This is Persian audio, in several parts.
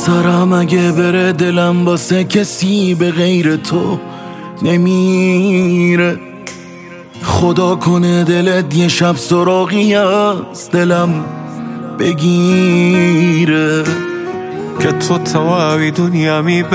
سرم اگه بره دلم واسه کسی به غیر تو نمیره. خدا کنه دلت یه شب سراغی از دلم بگیره که تو تواوی دنیامی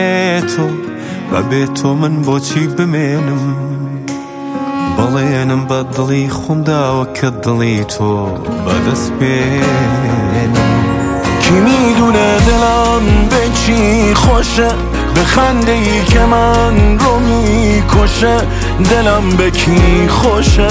ببێتۆ من بۆچی بمێنم بەڵێنم بە دڵی خۆم داوە کە دڵی تۆ بەدەست بێنم. کی میدونه دلم به چی خوشه، به خنده ای که من رو میکشه. دلم به کی خوشه؟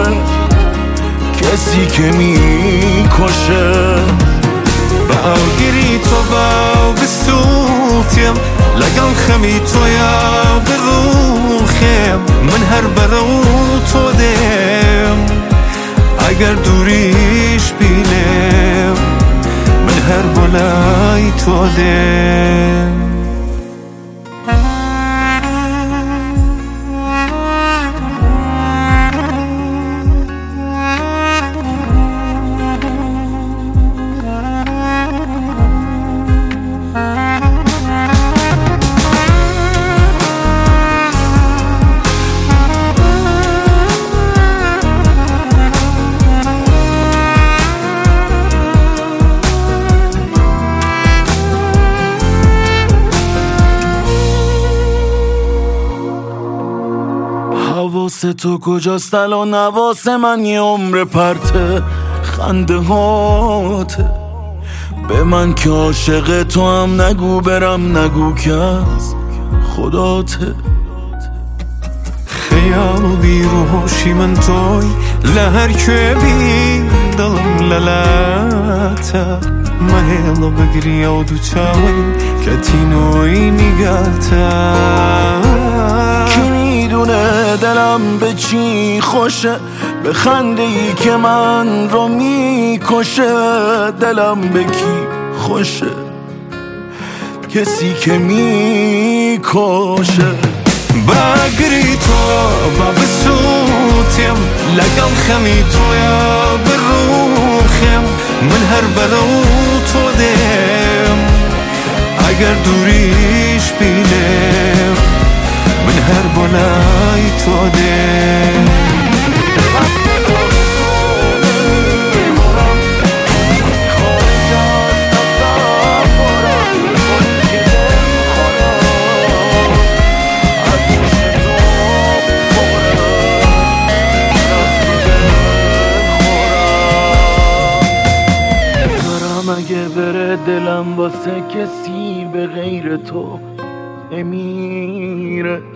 کسی که میکشه. بەئاوگری تۆ باو بسووتێم لەگەڵ خەمی تۆیا بڕوخێم من هەر بەرەو تۆ دێم ئەگەر دووریش بینێم من هەر بۆ لای تۆ دێم. حواس تو کجاست الان؟ حواس من یه عمر پرته خنده هاته. به من که عاشق تو هم نگو برم نگو که از خداته. خەیاڵ و بیرۆشی من تۆی لە هەر کوێبی دڵم لەلاتە مەهێڵە بگریە و دوو چاوەی کە تینۆی نیگاتە. دلم به چی خوشه، به خنده ای که من رو میکشه. دلم به کی خوشه؟ کسی که میکشه. باگری تۆ با بسووتێم لەگەڵ خەمی تۆیا بڕوخێم من هەر بەرەو تۆ دێم ئەگەر دووریش بینێم من هەر بۆ لای تۆ دێم. اگه بره دلم واسه کسی به غیر تو نمیره.